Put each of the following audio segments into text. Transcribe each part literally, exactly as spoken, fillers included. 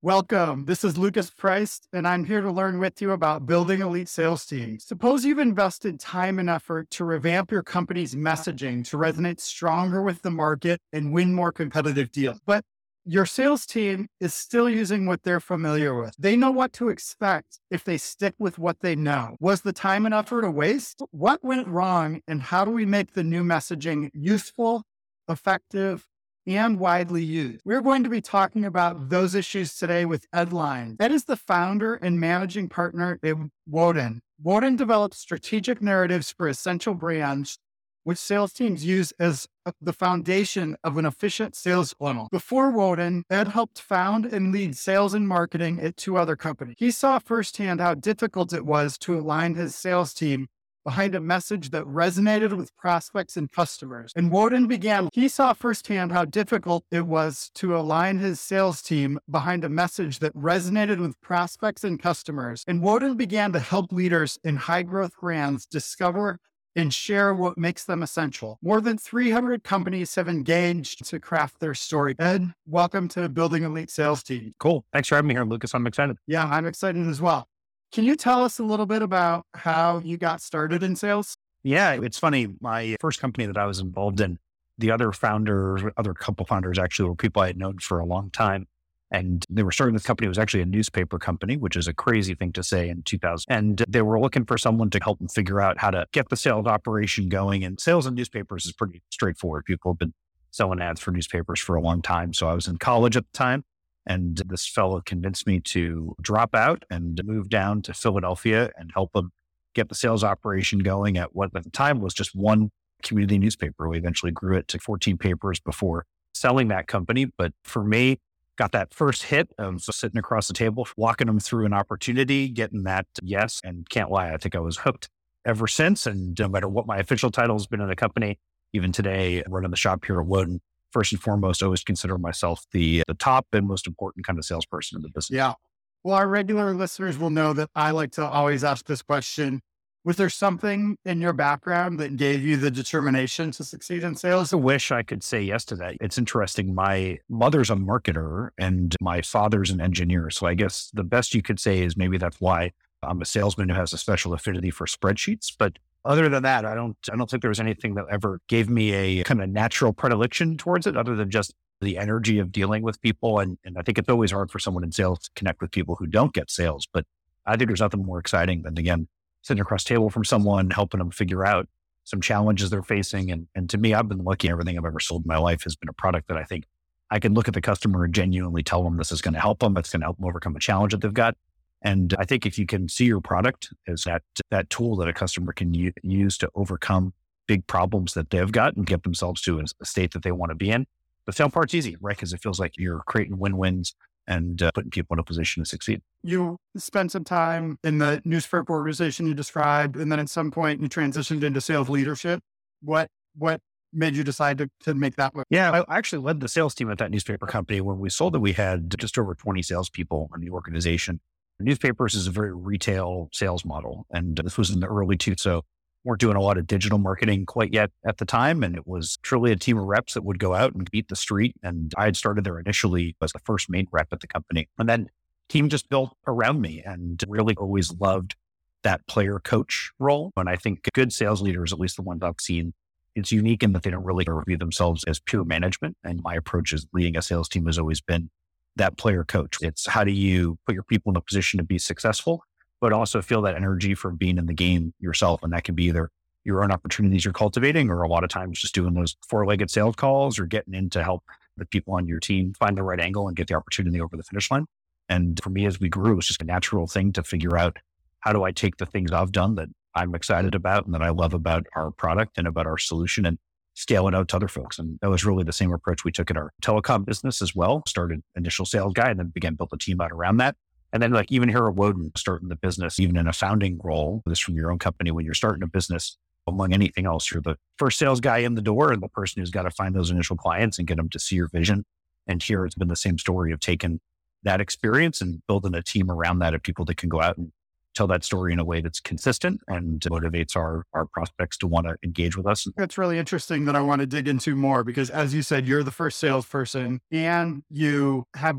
Welcome. This is Lucas Price, and I'm here to learn with you about building elite sales teams. Suppose you've invested time and effort to revamp your company's messaging to resonate stronger with the market and win more competitive deals. But your sales team is still using what they're familiar with. They know what to expect if they stick with what they know. Was the time and effort a waste? What went wrong, and how do we make the new messaging useful, effective, and widely used? We're going to be talking about those issues today with Ed Line. Ed is the founder and managing partner at Woden. Woden develops strategic narratives for essential brands, which sales teams use as the foundation of an efficient sales funnel. Before Woden, Ed helped found and lead sales and marketing at two other companies. He saw firsthand how difficult it was to align his sales team behind a message that resonated with prospects and customers. And Woden began, he saw firsthand how difficult it was to align his sales team behind a message that resonated with prospects and customers. And Woden began to help leaders in high growth brands discover and share what makes them essential. More than three hundred companies have engaged to craft their story. Ed, welcome to Building Elite Sales Team. Cool. Thanks for having me here, Lucas. I'm excited. Yeah, I'm excited as well. Can you tell us a little bit about how you got started in sales? Yeah, it's funny. My first company that I was involved in, the other founders, other couple founders actually were people I had known for a long time. And they were starting this company. It was actually a newspaper company, which is a crazy thing to say in two thousand. And they were looking for someone to help them figure out how to get the sales operation going. And sales in newspapers is pretty straightforward. People have been selling ads for newspapers for a long time. So I was in college at the time. And this fellow convinced me to drop out and move down to Philadelphia and help them get the sales operation going at what at the time was just one community newspaper. We eventually grew it to fourteen papers before selling that company. But for me, got that first hit of sitting across the table, walking them through an opportunity, getting that yes. And can't lie, I think I was hooked ever since. And no matter what my official title has been in the company, even today, running the shop here at Woden, first and foremost, I always consider myself the the top and most important kind of salesperson in the business. Yeah. Well, our regular listeners will know that I like to always ask this question. Was there something in your background that gave you the determination to succeed in sales? I wish I could say yes to that. It's interesting. My mother's a marketer and my father's an engineer. So I guess the best you could say is maybe that's why I'm a salesman who has a special affinity for spreadsheets. But other than that, I don't, I don't think there was anything that ever gave me a kind of natural predilection towards it, other than just the energy of dealing with people. And, and I think it's always hard for someone in sales to connect with people who don't get sales. But I think there's nothing more exciting than, again, sitting across the table from someone, helping them figure out some challenges they're facing. And, and to me, I've been lucky. Everything I've ever sold in my life has been a product that I think I can look at the customer and genuinely tell them this is going to help them. It's going to help them overcome a challenge that they've got. And I think if you can see your product as that that tool that a customer can u- use to overcome big problems that they've got and get themselves to a state that they want to be in, the sale part's easy, right? Because it feels like you're creating win-wins and uh, putting people in a position to succeed. You spent some time in the newspaper organization you described, and then at some point you transitioned into sales leadership. What what made you decide to, to make that move? Yeah, I actually led the sales team at that newspaper company. When we sold it, we had just over twenty salespeople in the organization. Newspapers is a very retail sales model. And this was in the early two, so weren't doing a lot of digital marketing quite yet at the time. And it was truly a team of reps that would go out and beat the street. And I had started there initially as the first main rep at the company. And then team just built around me and really always loved that player coach role. And I think good sales leaders, at least the ones I've seen, it's unique in that they don't really view themselves as pure management. And my approach is leading a sales team has always been that player coach. It's how do you put your people in a position to be successful, but also feel that energy from being in the game yourself. And that can be either your own opportunities you're cultivating, or a lot of times just doing those four-legged sales calls or getting in to help the people on your team find the right angle and get the opportunity over the finish line. And for me, as we grew, it's just a natural thing to figure out how do I take the things I've done that I'm excited about and that I love about our product and about our solution and scale it out to other folks. And that was really the same approach we took in our telecom business as well. Started initial sales guy and then began build a team out around that. And then like even here at Woden, starting the business, even in a founding role, this from your own company, when you're starting a business, among anything else, you're the first sales guy in the door and the person who's got to find those initial clients and get them to see your vision. And here it's been the same story of taking that experience and building a team around that of people that can go out and tell that story in a way that's consistent and motivates our, our prospects to want to engage with us. That's really interesting that I want to dig into more because as you said, you're the first salesperson and you have this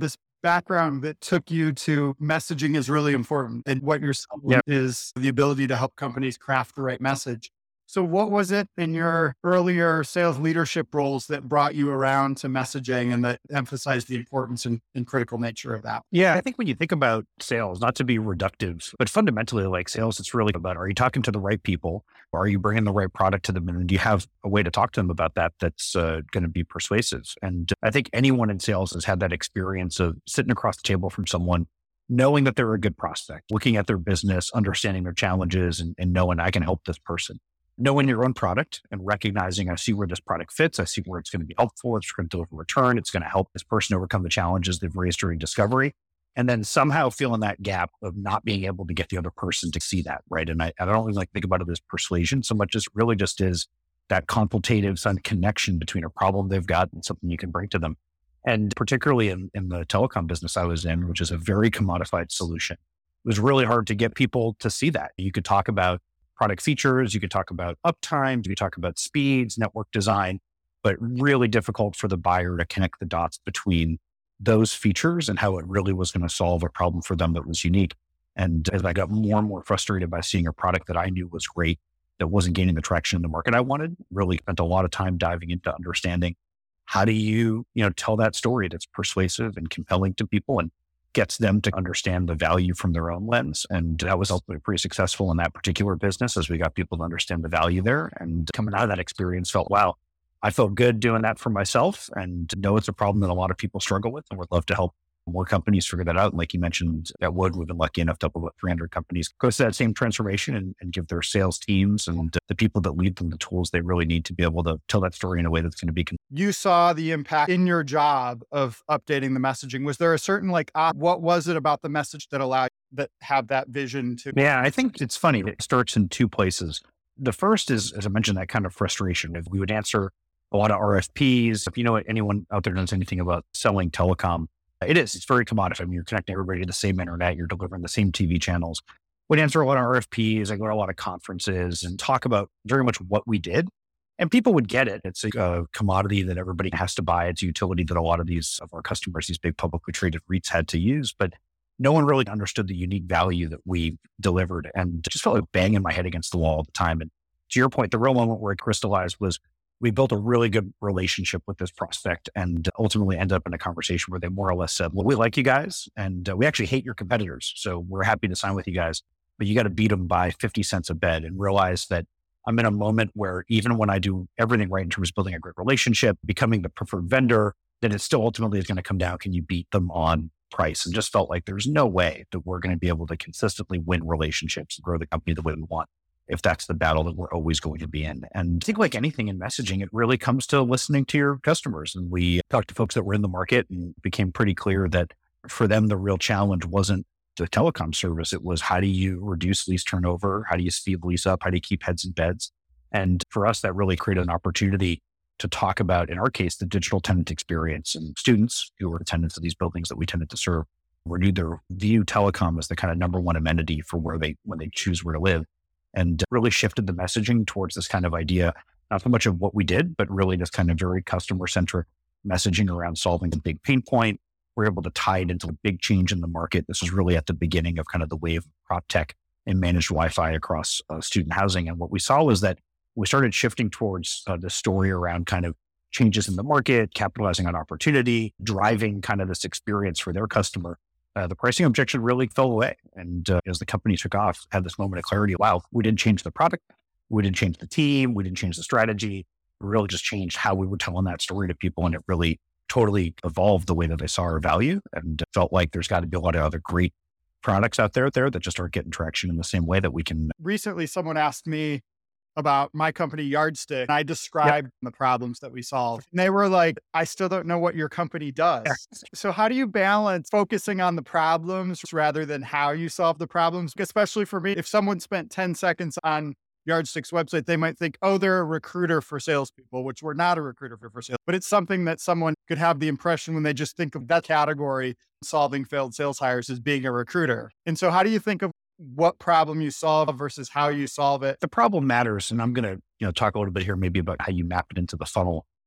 background that took you to messaging is really important. And what you're selling Yeah. is the ability to help companies craft the right message. So what was it in your earlier sales leadership roles that brought you around to messaging and that emphasized the importance and, and critical nature of that? Yeah, I think when you think about sales, not to be reductive, but fundamentally like sales, it's really about, are you talking to the right people? Or are you bringing the right product to them? And do you have a way to talk to them about that that's uh, going to be persuasive? And I think anyone in sales has had that experience of sitting across the table from someone, knowing that they're a good prospect, looking at their business, understanding their challenges, and, and knowing I can help this person. Knowing your own product and recognizing I see where this product fits, I see where it's going to be helpful, it's going to deliver return, it's going to help this person overcome the challenges they've raised during discovery. And then somehow filling that gap of not being able to get the other person to see that, right? And I, I don't really like think about it as persuasion so much as really just is that consultative some connection between a problem they've got and something you can bring to them. And particularly in, in the telecom business I was in, which is a very commodified solution, it was really hard to get people to see that. You could talk about product features, you could talk about uptime, you could talk about speeds, network design, but really difficult for the buyer to connect the dots between those features and how it really was going to solve a problem for them that was unique. And as I got more and more frustrated by seeing a product that I knew was great, that wasn't gaining the traction in the market I wanted, really spent a lot of time diving into understanding how do you, you know, tell that story that's persuasive and compelling to people and gets them to understand the value from their own lens. And that was ultimately pretty successful in that particular business as we got people to understand the value there. And coming out of that experience felt, wow, I felt good doing that for myself and know it's a problem that a lot of people struggle with. And would love to help more companies figure that out. And like you mentioned at Wood, we've been lucky enough to help about three hundred companies go through that same transformation and, and give their sales teams and the people that lead them the tools they really need to be able to tell that story in a way that's going to be. Con- you saw the impact in your job of updating the messaging. Was there a certain like, uh, what was it about the message that allowed that have that vision to? Yeah, I think it's funny. It starts in two places. The first is, as I mentioned, that kind of frustration. If we would answer a lot of R F Ps, if you know anyone out there knows anything about selling telecom, it is. It's very commodified. I mean, you're connecting everybody to the same internet. You're delivering the same T V channels. We'd answer a lot of R F Ps. I go to a lot of conferences and talk about very much what we did. And people would get it. It's a commodity that everybody has to buy. It's a utility that a lot of these of our customers, these big publicly traded REITs had to use. But no one really understood the unique value that we delivered and just felt like banging my head against the wall all the time. And to your point, the real moment where it crystallized was we built a really good relationship with this prospect and ultimately ended up in a conversation where they more or less said, well, we like you guys and uh, we actually hate your competitors. So we're happy to sign with you guys, but you got to beat them by fifty cents a bed and realize that I'm in a moment where even when I do everything right in terms of building a great relationship, becoming the preferred vendor, then it still ultimately is going to come down. Can you beat them on price? And just felt like there's no way that we're going to be able to consistently win relationships and grow the company the way we want if that's the battle that we're always going to be in. And I think like anything in messaging, it really comes to listening to your customers. And we talked to folks that were in the market and it became pretty clear that for them, the real challenge wasn't the telecom service. It was how do you reduce lease turnover? How do you speed lease up? How do you keep heads in beds? And for us, that really created an opportunity to talk about, in our case, the digital tenant experience. And students who were tenants of these buildings that we tended to serve renewed their view telecom as the kind of number one amenity for where they, when they choose where to live. And really shifted the messaging towards this kind of idea, not so much of what we did, but really this kind of very customer-centric messaging around solving the big pain point. We're able to tie it into a big change in the market. This was really at the beginning of kind of the wave of prop tech and managed Wi-Fi across uh, student housing. And what we saw was that we started shifting towards uh, the story around kind of changes in the market, capitalizing on opportunity, driving kind of this experience for their customer. Uh, the pricing objection really fell away. And uh, as the company took off, had this moment of clarity. Wow, we didn't change the product. We didn't change the team. We didn't change the strategy. We really just changed how we were telling that story to people. And it really totally evolved the way that they saw our value. And it felt like there's got to be a lot of other great products out there, there that just aren't getting traction in the same way that we can. Recently, someone asked me about my company Yardstick. I described yep. the problems that we solve. And they were like, I still don't know what your company does. Yeah. So how do you balance focusing on the problems rather than how you solve the problems? Especially for me, if someone spent ten seconds on Yardstick's website, they might think, oh, they're a recruiter for salespeople, which we're not a recruiter for, for sales. But it's something that someone could have the impression when they just think of that category, solving failed sales hires, as being a recruiter. And so how do you think of what problem you solve versus how you solve it? The problem matters. And I'm going to, you know, talk a little bit here maybe about how you map it into the funnel.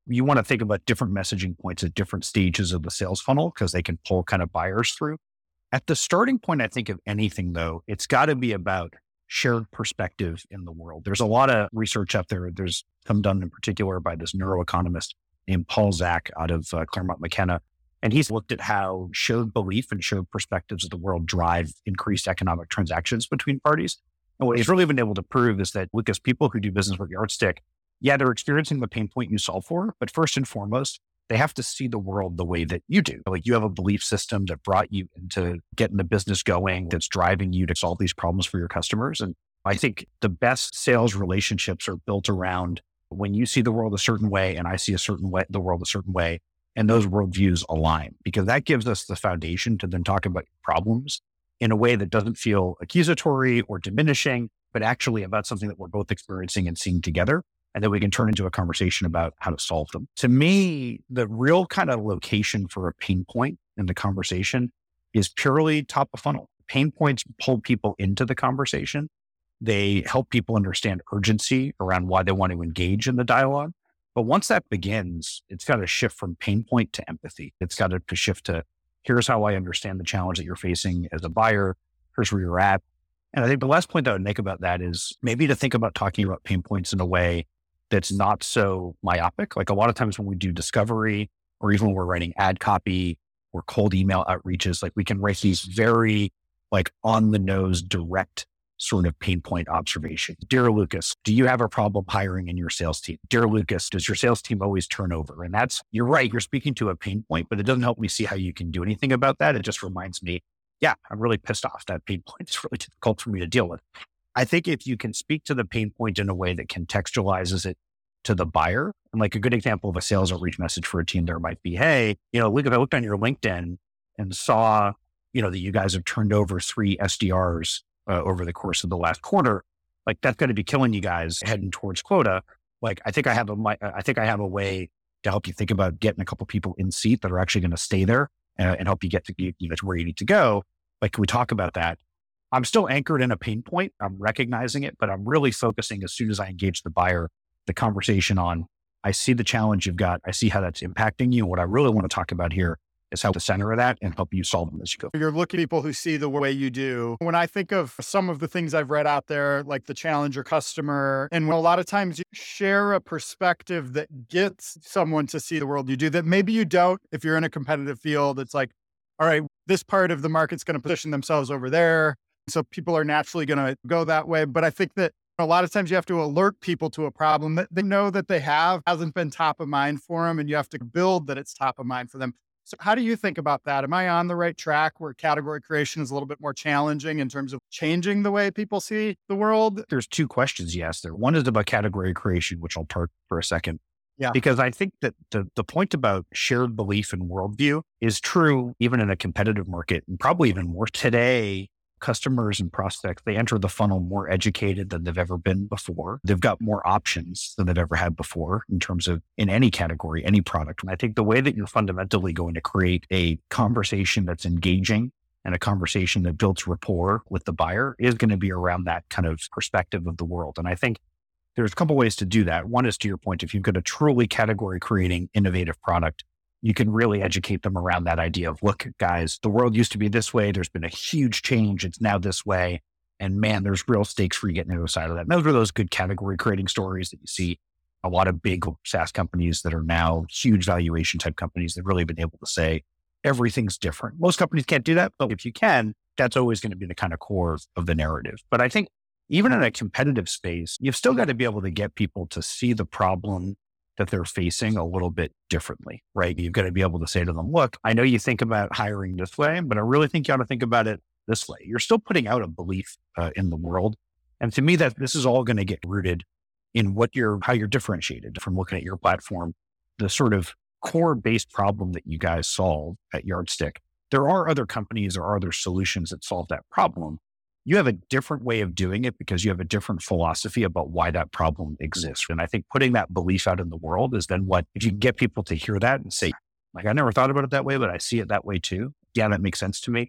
you want to think about different messaging points at different stages of the sales funnel because they can pull kind of buyers through. At the starting point, I think of anything though, it's got to be about shared perspective in the world. There's a lot of research out there. There's some done in particular by this neuroeconomist named Paul Zak out of uh, Claremont McKenna. And he's looked at how shared belief and shared perspectives of the world drive increased economic transactions between parties. And what he's really been able to prove is that, Lucas, people who do business with Yardstick, yeah, they're experiencing the pain point you solve for, but first and foremost, they have to see the world the way that you do. Like you have a belief system that brought you into getting the business going, that's driving you to solve these problems for your customers. And I think the best sales relationships are built around when you see the world a certain way and I see a certain way, the world a certain way, and those worldviews align, because that gives us the foundation to then talk about problems in a way that doesn't feel accusatory or diminishing, but actually about something that we're both experiencing and seeing together. And then we can turn into a conversation about how to solve them. To me, the real kind of location for a pain point in the conversation is purely top of funnel. Pain points pull people into the conversation. They help people understand urgency around why they want to engage in the dialogue. But once that begins, it's got to shift from pain point to empathy. It's got to shift to, here's how I understand the challenge that you're facing as a buyer. Here's where you're at. And I think the last point that I would make about that is maybe to think about talking about pain points in a way that's not so myopic. Like a lot of times when we do discovery, or even when we're writing ad copy or cold email outreaches, like we can write these very like on the nose, direct sort of pain point observation. Dear Lucas, do you have a problem hiring in your sales team? Dear Lucas, does your sales team always turn over? And that's, you're right, you're speaking to a pain point, but it doesn't help me see how you can do anything about that. It just reminds me, yeah, I'm really pissed off. That pain point is really difficult for me to deal with. I think if you can speak to the pain point in a way that contextualizes it to the buyer, and like a good example of a sales outreach message for a team there might be, hey, you know, look, if I looked on your LinkedIn and saw, you know, that you guys have turned over three S D Rs uh, over the course of the last quarter, like that's going to be killing you guys heading towards quota. Like, I think I have a, my, I think I have a way to help you think about getting a couple people in seat that are actually going to stay there uh, and help you get to, you know, to where you need to go. Like, can we talk about that? I'm still anchored in a pain point. I'm recognizing it, but I'm really focusing as soon as I engage the buyer, the conversation on, I see the challenge you've got. I see how that's impacting you. And what I really want to talk about here is how to center that and help you solve them as you go. You're looking at people who see the way you do. When I think of some of the things I've read out there, like the challenger customer, and a lot of times you share a perspective that gets someone to see the world you do that maybe you don't. If you're in a competitive field, it's like, all right, this part of the market's going to position themselves over there. So people are naturally going to go that way. But I think that a lot of times you have to alert people to a problem that they know that they have hasn't been top of mind for them. And you have to build that it's top of mind for them. So how do you think about that? Am I on the right track where category creation is a little bit more challenging in terms of changing the way people see the world? There's two questions you asked there. One is about category creation, which I'll park for a second. Yeah. Because I think that the, the point about shared belief and worldview is true even in a competitive market, and probably even more today. Customers and prospects, they enter the funnel more educated than they've ever been before. They've got more options than they've ever had before in terms of in any category, any product. And I think the way that you're fundamentally going to create a conversation that's engaging and a conversation that builds rapport with the buyer is going to be around that kind of perspective of the world. And I think there's a couple ways to do that. One is, to your point, if you've got a truly category creating innovative product, you can really educate them around that idea of, look, guys, the world used to be this way. There's been a huge change. It's now this way. And man, there's real stakes for you getting to the other side of that. And those are those good category creating stories that you see a lot of big SaaS companies that are now huge valuation type companies that really been able to say everything's different. Most companies can't do that, but if you can, that's always going to be the kind of core of the narrative. But I think even in a competitive space, you've still got to be able to get people to see the problem that they're facing a little bit differently, right? You've got to be able to say to them, look, I know you think about hiring this way, but I really think you ought to think about it this way. You're still putting out a belief uh, in the world. And to me, that this is all going to get rooted in what you're, how you're differentiated from looking at your platform, the sort of core based problem that you guys solve at Yardstick. There are other companies or other solutions that solve that problem. You have a different way of doing it because you have a different philosophy about why that problem exists. And I think putting that belief out in the world is then what, if you can get people to hear that and say, like, I never thought about it that way, but I see it that way too. Yeah, that makes sense to me.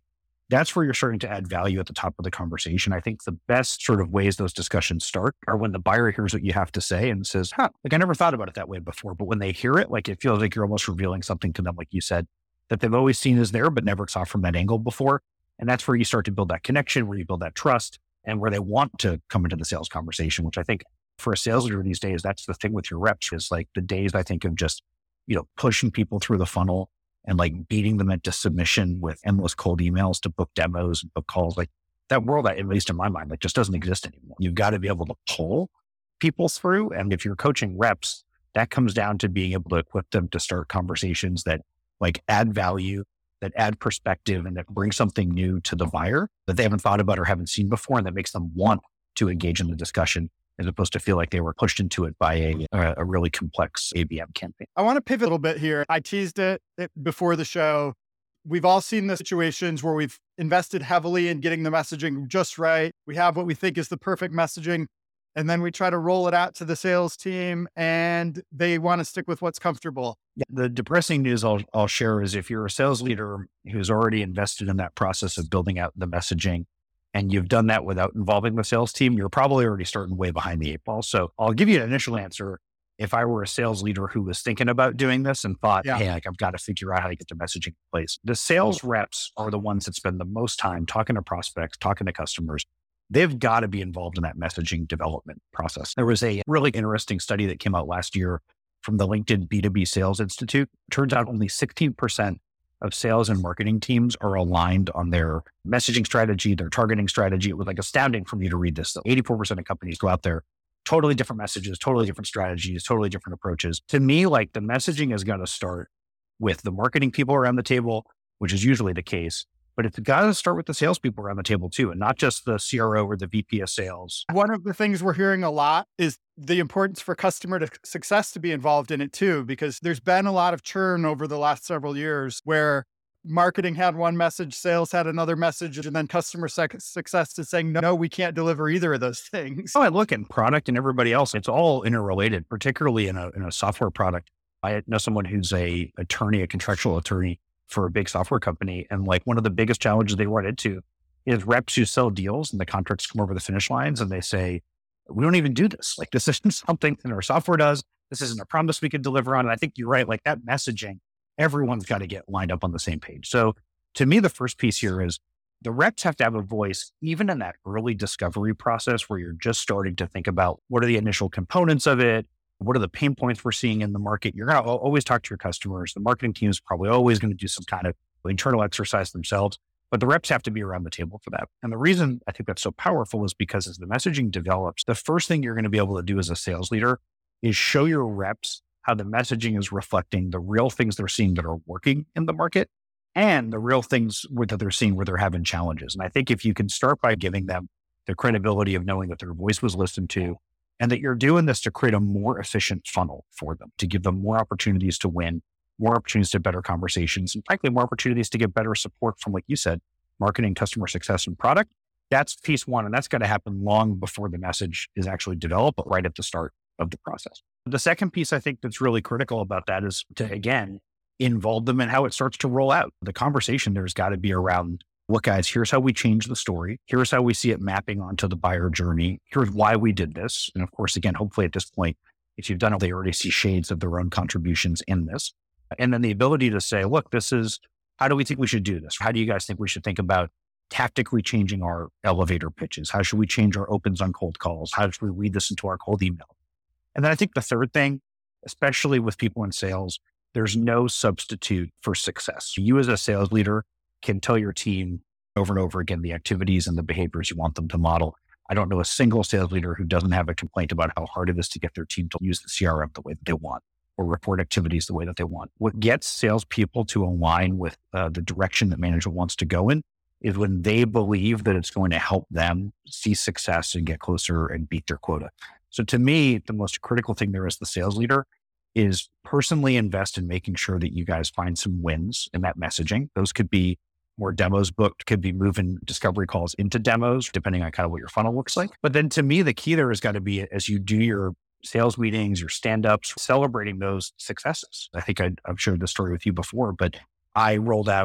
That's where you're starting to add value at the top of the conversation. I think the best sort of ways those discussions start are when the buyer hears what you have to say and says, huh, like I never thought about it that way before. But when they hear it, like it feels like you're almost revealing something to them, like you said, that they've always seen as there, but never saw from that angle before. And that's where you start to build that connection, where you build that trust, and where they want to come into the sales conversation, which I think for a sales leader these days, that's the thing with your reps is like the days I think of just, you know, pushing people through the funnel and like beating them into submission with endless cold emails to book demos and book calls. Like that world, at least in my mind, like just doesn't exist anymore. You've got to be able to pull people through. And if you're coaching reps, that comes down to being able to equip them to start conversations that like add value, that add perspective, and that bring something new to the buyer that they haven't thought about or haven't seen before. And that makes them want to engage in the discussion, as opposed to feel like they were pushed into it by a, a, a really complex A B M campaign. I want to pivot a little bit here. I teased it, it before the show. We've all seen the situations where we've invested heavily in getting the messaging just right. We have what we think is the perfect messaging, and then we try to roll it out to the sales team and they want to stick with what's comfortable. Yeah, the depressing news I'll, I'll share is if you're a sales leader who's already invested in that process of building out the messaging, and you've done that without involving the sales team, you're probably already starting way behind the eight ball. So I'll give you an initial answer. If I were a sales leader who was thinking about doing this and thought, yeah. hey, like I've got to figure out how to get the messaging in place. The sales reps are the ones that spend the most time talking to prospects, talking to customers. They've got to be involved in that messaging development process. There was a really interesting study that came out last year from the LinkedIn B two B Sales Institute. Turns out only sixteen percent of sales and marketing teams are aligned on their messaging strategy, their targeting strategy. It was like astounding for me to read this. So eighty-four percent of companies go out there, totally different messages, totally different strategies, totally different approaches. To me, like the messaging is going to start with the marketing people around the table, which is usually the case, but it's got to start with the salespeople around the table too, and not just the C R O or the V P of sales. One of the things we're hearing a lot is the importance for customer to success to be involved in it too, because there's been a lot of churn over the last several years where marketing had one message, sales had another message, and then customer sec- success is saying, no, we can't deliver either of those things. Oh, I look at product and everybody else. It's all interrelated, particularly in a, in a software product. I know someone who's a attorney, a contractual attorney for a big software company. And like one of the biggest challenges they run into is reps who sell deals and the contracts come over the finish lines and they say, we don't even do this. Like this isn't something that our software does. This isn't a promise we could deliver on. And I think you're right. Like that messaging, everyone's got to get lined up on the same page. So to me, the first piece here is the reps have to have a voice, even in that early discovery process where you're just starting to think about what are the initial components of it? What are the pain points we're seeing in the market? You're going to always talk to your customers. The marketing team is probably always going to do some kind of internal exercise themselves, but the reps have to be around the table for that. And the reason I think that's so powerful is because as the messaging develops, the first thing you're going to be able to do as a sales leader is show your reps how the messaging is reflecting the real things they're seeing that are working in the market and the real things that they're seeing where they're having challenges. And I think if you can start by giving them the credibility of knowing that their voice was listened to and that you're doing this to create a more efficient funnel for them, to give them more opportunities to win, more opportunities to better conversations, and frankly, more opportunities to get better support from, like you said, marketing, customer success, and product. That's piece one. And that's got to happen long before the message is actually developed, but right at the start of the process. The second piece I think that's really critical about that is to, again, involve them in how it starts to roll out. The conversation there's got to be around, look, guys, here's how we change the story. Here's how we see it mapping onto the buyer journey. Here's why we did this. And of course, again, hopefully at this point, if you've done it, they already see shades of their own contributions in this. And then the ability to say, look, this is, how do we think we should do this? How do you guys think we should think about tactically changing our elevator pitches? How should we change our opens on cold calls? How should we read this into our cold email? And then I think the third thing, especially with people in sales, there's no substitute for success. You as a sales leader can tell your team over and over again the activities and the behaviors you want them to model. I don't know a single sales leader who doesn't have a complaint about how hard it is to get their team to use the C R M the way that they want or report activities the way that they want. What gets salespeople to align with uh, the direction that management wants to go in is when they believe that it's going to help them see success and get closer and beat their quota. So to me, the most critical thing there as the sales leader is personally invest in making sure that you guys find some wins in that messaging. Those could be more demos booked, could be moving discovery calls into demos, depending on kind of what your funnel looks like. But then to me, the key there has got to be as you do your sales meetings, your stand-ups, celebrating those successes. I think I, I've shared this story with you before, but I rolled out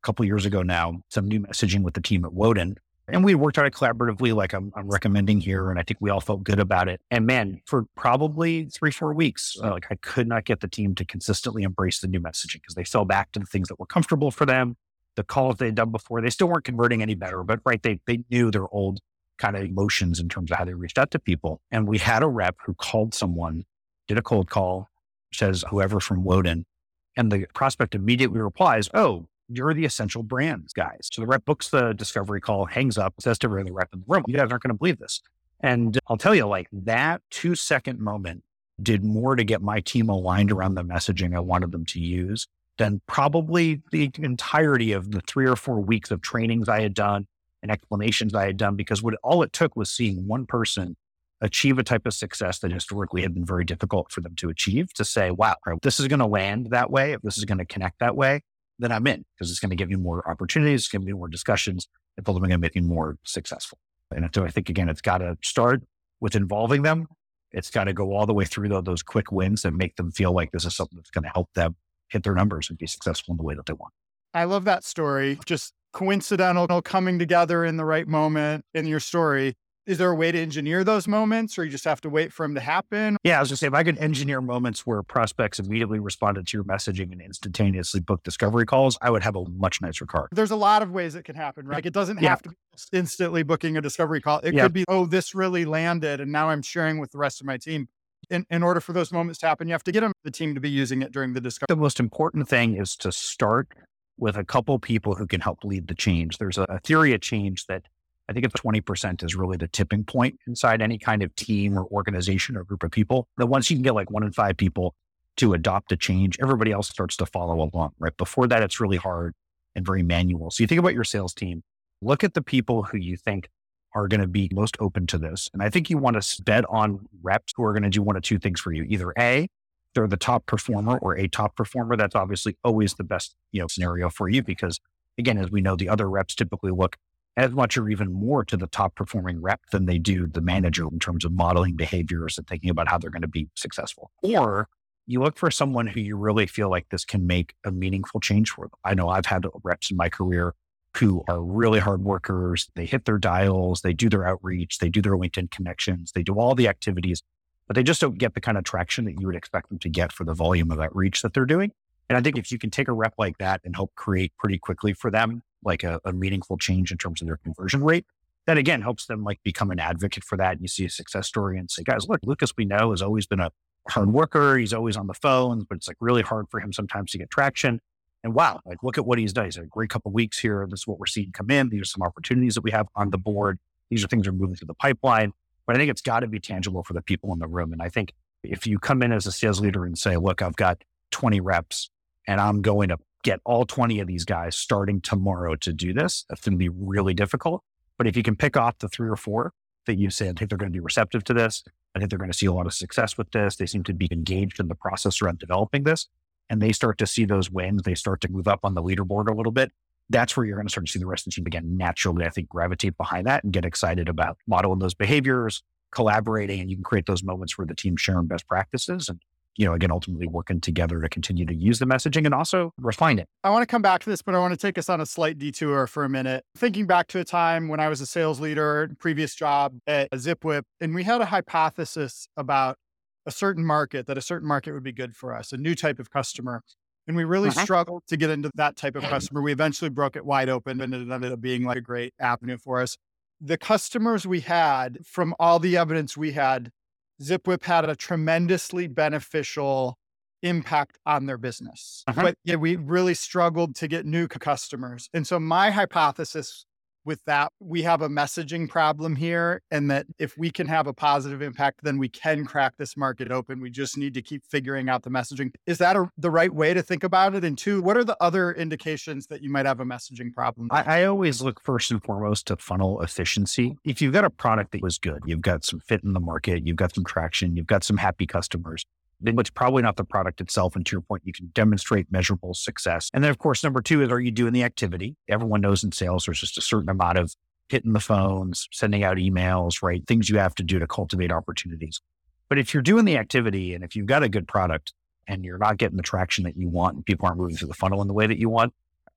couple of years ago now, some new messaging with the team at Woden. And we worked on it collaboratively, like I'm, I'm recommending here. And I think we all felt good about it. And man, for probably three, four weeks, uh, like I could not get the team to consistently embrace the new messaging because they fell back to the things that were comfortable for them. The calls they'd done before, they still weren't converting any better, but right, they they knew their old kind of emotions in terms of how they reached out to people. And we had a rep who called someone, did a cold call, says whoever from Woden, and the prospect immediately replies, "Oh, you're the Essential Brands guys." So the rep books the discovery call, hangs up, says to the rep in the room, "You guys aren't going to believe this." And I'll tell you, like that two second moment did more to get my team aligned around the messaging I wanted them to use than probably the entirety of the three or four weeks of trainings I had done and explanations I had done, because what all it took was seeing one person achieve a type of success that historically had been very difficult for them to achieve, to say, wow, if this is going to land that way, if this is going to connect that way, then I'm in, because it's going to give you more opportunities, it's going to be more discussions, and ultimately going to make you more successful. And so I think, again, it's got to start with involving them. It's got to go all the way through though, those quick wins that make them feel like this is something that's going to help them hit their numbers and be successful in the way that they want. I love that story. Just coincidental coming together in the right moment in your story. Is there a way to engineer those moments, or you just have to wait for them to happen? Yeah, I was going to say, if I could engineer moments where prospects immediately responded to your messaging and instantaneously booked discovery calls, I would have a much nicer card. There's a lot of ways it can happen, right? Like it doesn't Yeah. have to be just instantly booking a discovery call. It Yeah. could be, oh, this really landed, and now I'm sharing with the rest of my team. In, in order for those moments to happen, you have to get them, the team to be using it during the discovery. The most important thing is to start with a couple people who can help lead the change. There's a, a theory of change that I think it's twenty percent is really the tipping point inside any kind of team or organization or group of people. That once you can get like one in five people to adopt a change, everybody else starts to follow along, right? Before that, it's really hard and very manual. So you think about your sales team, look at the people who you think are going to be most open to this. And I think you want to bet on reps who are going to do one of two things for you. Either A, they're the top performer, or a top performer. That's obviously always the best, you know, scenario for you, because again, as we know, the other reps typically look as much or even more to the top performing rep than they do the manager in terms of modeling behaviors and thinking about how they're going to be successful. Or you look for someone who you really feel like this can make a meaningful change for them. I know I've had reps in my career who are really hard workers. They hit their dials, they do their outreach, they do their LinkedIn connections, they do all the activities, but they just don't get the kind of traction that you would expect them to get for the volume of outreach that they're doing. And I think if you can take a rep like that and help create pretty quickly for them, like a, a meaningful change in terms of their conversion rate, that again helps them like become an advocate for that. And you see a success story and say, guys, look, Lucas, we know has always been a hard worker. He's always on the phones, but it's like really hard for him sometimes to get traction. And wow, like look at what he's done. He's had a great couple of weeks here. This is what we're seeing come in. These are some opportunities that we have on the board. These are things that are moving through the pipeline. But I think it's got to be tangible for the people in the room. And I think if you come in as a sales leader and say, look, I've got twenty reps and I'm going to get all twenty of these guys starting tomorrow to do this, that's going to be really difficult. But if you can pick off the three or four that you say, I think they're going to be receptive to this, I think they're going to see a lot of success with this. They seem to be engaged in the process around developing this, and they start to see those wins. They start to move up on the leaderboard a little bit. That's where you're going to start to see the rest of the team again naturally, I think, gravitate behind that and get excited about modeling those behaviors, collaborating, and you can create those moments where the team's sharing best practices and, you know, again, ultimately working together to continue to use the messaging and also refine it. I want to come back to this, but I want to take us on a slight detour for a minute. Thinking back to a time when I was a sales leader, previous job at ZipWhip, and we had a hypothesis about a certain market, that a certain market would be good for us, a new type of customer. And we really uh-huh. struggled to get into that type of customer. We eventually broke it wide open, and it ended up being like a great avenue for us. The customers we had, from all the evidence we had, ZipWhip had a tremendously beneficial impact on their business. Uh-huh. But yeah, we really struggled to get new customers. And so my hypothesis with that, we have a messaging problem here, and that if we can have a positive impact, then we can crack this market open. We just need to keep figuring out the messaging. Is that a, the right way to think about it? And two, what are the other indications that you might have a messaging problem? I, I always look first and foremost to funnel efficiency. If you've got a product that was good, you've got some fit in the market, you've got some traction, you've got some happy customers, then it's probably not the product itself. And to your point, you can demonstrate measurable success. And then of course, number two is, are you doing the activity? Everyone knows in sales, there's just a certain amount of hitting the phones, sending out emails, right? Things you have to do to cultivate opportunities. But if you're doing the activity and if you've got a good product and you're not getting the traction that you want and people aren't moving through the funnel in the way that you want,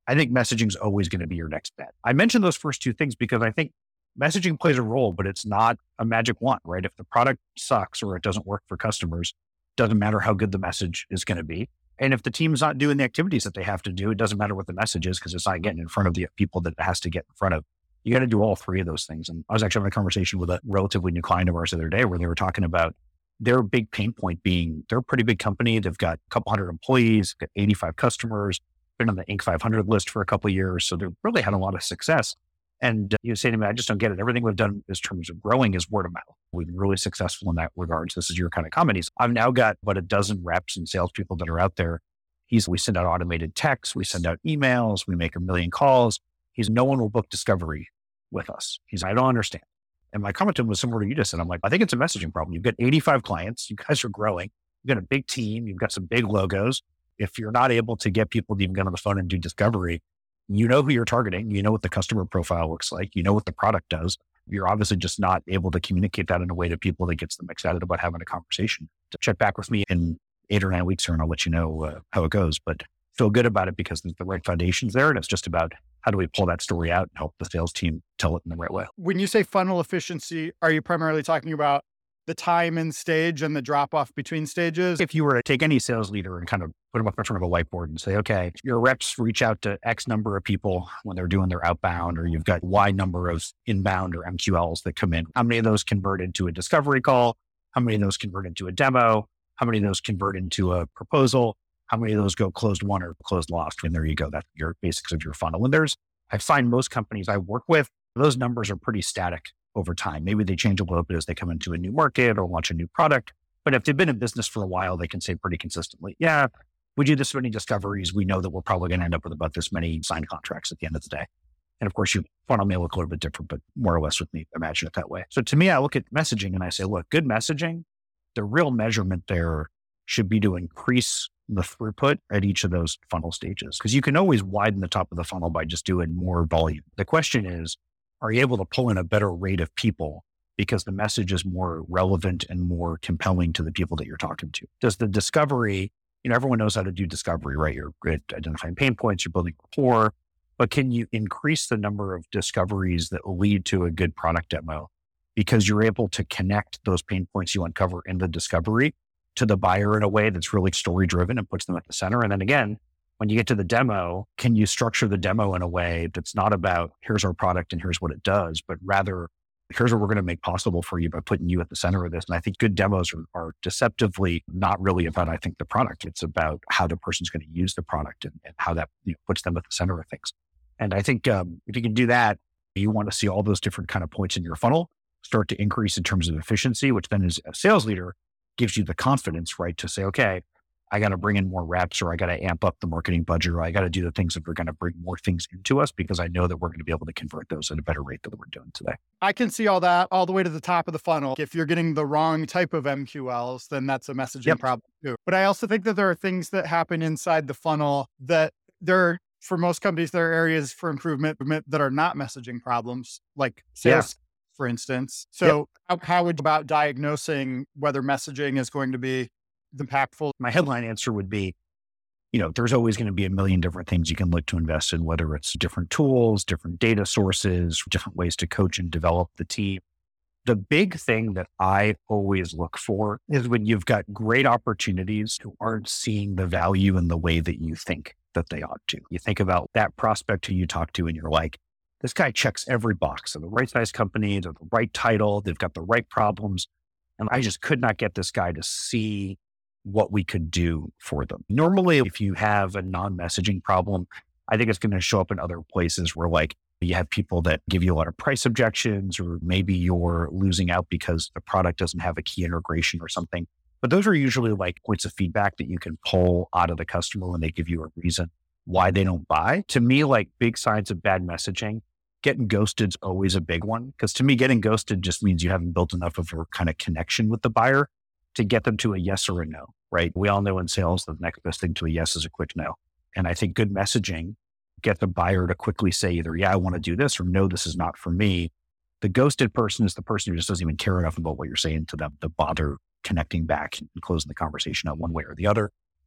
I think messaging is always going to be your next bet. I mentioned those first two things because I think messaging plays a role, but it's not a magic wand, right? If the product sucks or it doesn't work for customers, doesn't matter how good the message is going to be. And if the team's not doing the activities that they have to do, it doesn't matter what the message is because it's not getting in front of the people that it has to get in front of. You got to do all three of those things. And I was actually having a conversation with a relatively new client of ours the other day where they were talking about their big pain point being they're a pretty big company. They've got a couple hundred employees, got eighty-five customers, been on the Inc five hundred list for a couple of years. So they've really had a lot of success. And uh, you say to me, I just don't get it. Everything we've done in terms of growing is word of mouth. We've been really successful in that regard. So this is your kind of companies. I've now got about a dozen reps and salespeople that are out there. He's, we send out automated texts. We send out emails. We make a million calls. He's, no one will book discovery with us. He's, I don't understand. And my comment to him was similar to you just said. I'm like, I think it's a messaging problem. You've got eighty-five clients. You guys are growing. You've got a big team. You've got some big logos. If you're not able to get people to even get on the phone and do discovery, you know who you're targeting. You know what the customer profile looks like. You know what the product does. You're obviously just not able to communicate that in a way to people that gets them excited about having a conversation. So check back with me in eight or nine weeks here and I'll let you know uh, how it goes. But feel good about it because there's the right foundations there. And it's just about how do we pull that story out and help the sales team tell it in the right way. When you say funnel efficiency, are you primarily talking about the time and stage and the drop off between stages? If you were to take any sales leader and kind of put them up in front of a whiteboard and say, okay, your reps reach out to X number of people when they're doing their outbound, or you've got Y number of inbound or M Q Ls that come in. How many of those convert into a discovery call? How many of those convert into a demo? How many of those convert into a proposal? How many of those go closed won or closed lost? And there you go. That's your basics of your funnel. And there's, I find most companies I work with, those numbers are pretty static over time. Maybe they change a little bit as they come into a new market or launch a new product. But if they've been in business for a while, they can say pretty consistently, yeah, we do this many discoveries. We know that we're probably going to end up with about this many signed contracts at the end of the day. And of course, your funnel may look a little bit different, but more or less with me, imagine it that way. So to me, I look at messaging and I say, look, good messaging, the real measurement there should be to increase the throughput at each of those funnel stages. Because you can always widen the top of the funnel by just doing more volume. The question is, are you able to pull in a better rate of people because the message is more relevant and more compelling to the people that you're talking to? Does the discovery, you know, everyone knows how to do discovery, right? You're good at identifying pain points, you're building rapport, but can you increase the number of discoveries that will lead to a good product demo because you're able to connect those pain points you uncover in the discovery to the buyer in a way that's really story driven and puts them at the center? And then again, when you get to the demo, can you structure the demo in a way that's not about here's our product and here's what it does, but rather here's what we're going to make possible for you by putting you at the center of this. And I think good demos are, are deceptively not really about, I think, the product. It's about how the person's going to use the product and, and how that, you know, puts them at the center of things. And I think um, if you can do that, you want to see all those different kind of points in your funnel start to increase in terms of efficiency, which then as a sales leader gives you the confidence, right, to say, okay, I got to bring in more reps, or I got to amp up the marketing budget, or I got to do the things that are going to bring more things into us because I know that we're going to be able to convert those at a better rate than we're doing today. I can see all that all the way to the top of the funnel. If you're getting the wrong type of M Q Ls, then that's a messaging yep. problem too. But I also think that there are things that happen inside the funnel that there are, for most companies, there are areas for improvement that are not messaging problems, like sales, yeah. for instance. So yep. how, how would you about diagnosing whether messaging is going to be impactful? My headline answer would be, you know, there's always going to be a million different things you can look to invest in, whether it's different tools, different data sources, different ways to coach and develop the team. The big thing that I always look for is when you've got great opportunities who aren't seeing the value in the way that you think that they ought to. You think about that prospect who you talk to and you're like, this guy checks every box. They're the right size company, they're the right title, they've got the right problems. And I just could not get this guy to see what we could do for them. Normally, if you have a non-messaging problem, I think it's going to show up in other places where like you have people that give you a lot of price objections, or maybe you're losing out because the product doesn't have a key integration or something. But those are usually like points of feedback that you can pull out of the customer when they give you a reason why they don't buy. To me, like big signs of bad messaging, getting ghosted is always a big one. Because to me, getting ghosted just means you haven't built enough of a kind of connection with the buyer to get them to a yes or a no, right? We all know in sales, the next best thing to a yes is a quick no. And I think good messaging gets the buyer to quickly say either, yeah, I want to do this, or no, this is not for me. The ghosted person is the person who just doesn't even care enough about what you're saying to them to bother connecting back and closing the conversation out one way or the other.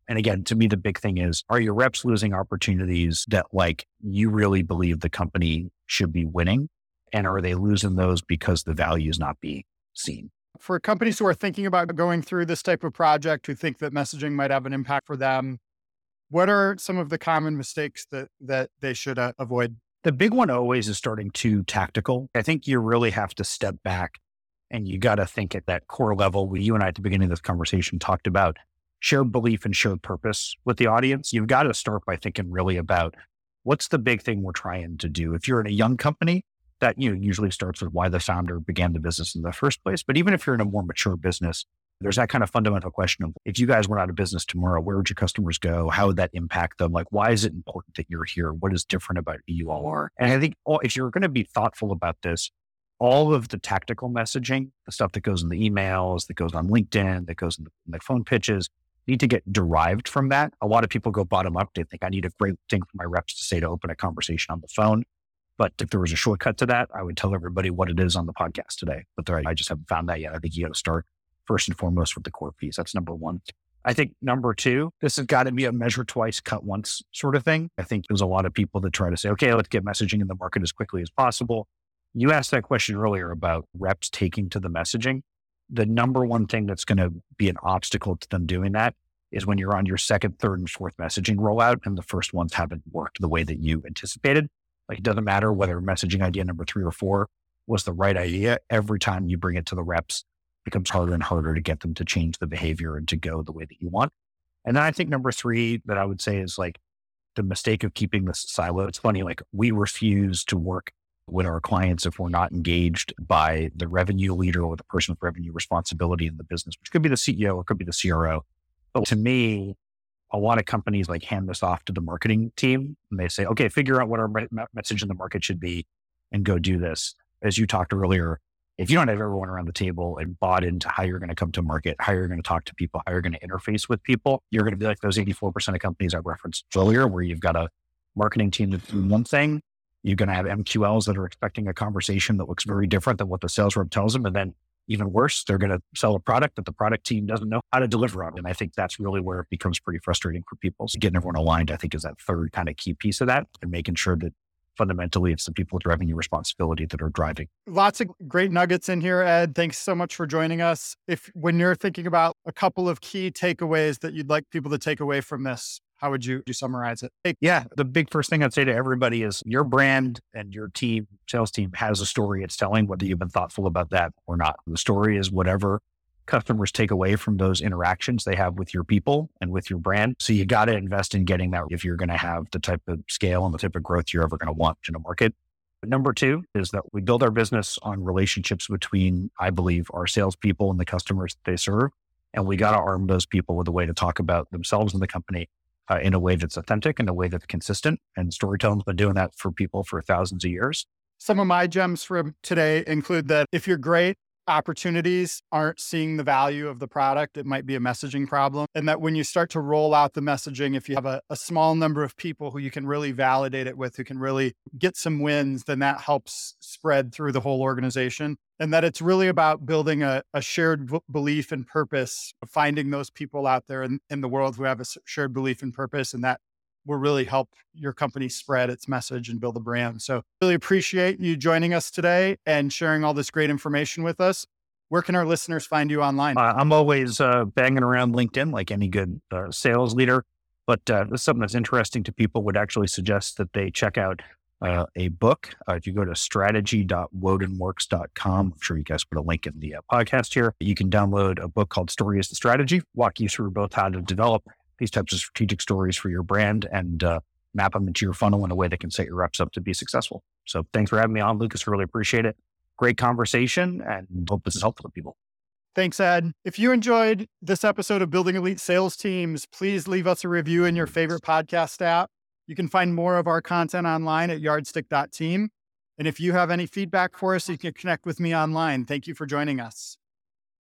And again, to me, the big thing is, are your reps losing opportunities that like you really believe the company should be winning? And are they losing those because the value is not being seen? For companies who are thinking about going through this type of project, who think that messaging might have an impact for them, what are some of the common mistakes that that they should uh, avoid? The big one always is starting too tactical. I think you really have to step back and you got to think at that core level. We, you and I at the beginning of this conversation talked about shared belief and shared purpose with the audience. You've got to start by thinking really about what's the big thing we're trying to do. If you're in a young company, that you know, usually starts with why the founder began the business in the first place. But even if you're in a more mature business, there's that kind of fundamental question of, if you guys went out of business tomorrow, where would your customers go? How would that impact them? Like, why is it important that you're here? What is different about who you all are? And I think all, if you're going to be thoughtful about this, all of the tactical messaging, the stuff that goes in the emails, that goes on LinkedIn, that goes in the, in the phone pitches, need to get derived from that. A lot of people go bottom up. They think I need a great thing for my reps to say to open a conversation on the phone. But if there was a shortcut to that, I would tell everybody what it is on the podcast today. But there, I just haven't found that yet. I think you got to start first and foremost with the core piece. That's number one. I think number two, this has got to be a measure twice, cut once sort of thing. I think there's a lot of people that try to say, okay, let's get messaging in the market as quickly as possible. You asked that question earlier about reps taking to the messaging. The number one thing that's going to be an obstacle to them doing that is when you're on your second, third, and fourth messaging rollout and the first ones haven't worked the way that you anticipated. Like, it doesn't matter whether messaging idea number three or four was the right idea. Every time you bring it to the reps, it becomes harder and harder to get them to change the behavior and to go the way that you want. And then I think number three that I would say is like the mistake of keeping this silo. It's funny, like we refuse to work with our clients if we're not engaged by the revenue leader or the person with revenue responsibility in the business, which could be the C E O or could be the C R O. But to me, a lot of companies like hand this off to the marketing team and they say, okay, figure out what our me- message in the market should be and go do this. As you talked earlier, if you don't have everyone around the table and bought into how you're going to come to market, how you're going to talk to people, how you're going to interface with people, you're going to be like those eighty-four percent of companies I referenced earlier, where you've got a marketing team that's doing one thing. You're going to have M Q Ls that are expecting a conversation that looks very different than what the sales rep tells them. And then even worse, they're going to sell a product that the product team doesn't know how to deliver on. And I think that's really where it becomes pretty frustrating for people. So getting everyone aligned, I think, is that third kind of key piece of that, and making sure that fundamentally it's the people with revenue responsibility that are driving. Lots of great nuggets in here, Ed. Thanks so much for joining us. If when you're thinking about a couple of key takeaways that you'd like people to take away from this, how would you, you summarize it? Hey, yeah, the big first thing I'd say to everybody is your brand and your team, sales team, has a story it's telling, whether you've been thoughtful about that or not. The story is whatever customers take away from those interactions they have with your people and with your brand. So you got to invest in getting that if you're going to have the type of scale and the type of growth you're ever going to want in a market. But number two is that we build our business on relationships between, I believe, our salespeople and the customers that they serve. And we got to arm those people with a way to talk about themselves and the company Uh, in a way that's authentic, in a way that's consistent. And storytelling's been doing that for people for thousands of years. Some of my gems from today include that if you're great, opportunities aren't seeing the value of the product, it might be a messaging problem. And that when you start to roll out the messaging, if you have a, a small number of people who you can really validate it with, who can really get some wins, then that helps spread through the whole organization. And that it's really about building a, a shared b- belief and purpose, finding those people out there in, in the world who have a shared belief and purpose, and that will really help your company spread its message and build a brand. So really appreciate you joining us today and sharing all this great information with us. Where can our listeners find you online? Uh, I'm always uh, banging around LinkedIn like any good uh, sales leader, but uh, this is something that's interesting to people. Would actually suggest that they check out uh, a book. Uh, if you go to strategy dot wodenworks dot com, I'm sure you guys put a link in the uh, podcast here. You can download a book called Story is the Strategy, walk you through both how to develop these types of strategic stories for your brand and uh, map them into your funnel in a way that can set your reps up to be successful. So thanks for having me on, Lucas. Really appreciate it. Great conversation, and hope this is helpful to people. Thanks, Ed. If you enjoyed this episode of Building Elite Sales Teams, please leave us a review in your favorite podcast app. You can find more of our content online at yardstick dot team. And if you have any feedback for us, you can connect with me online. Thank you for joining us.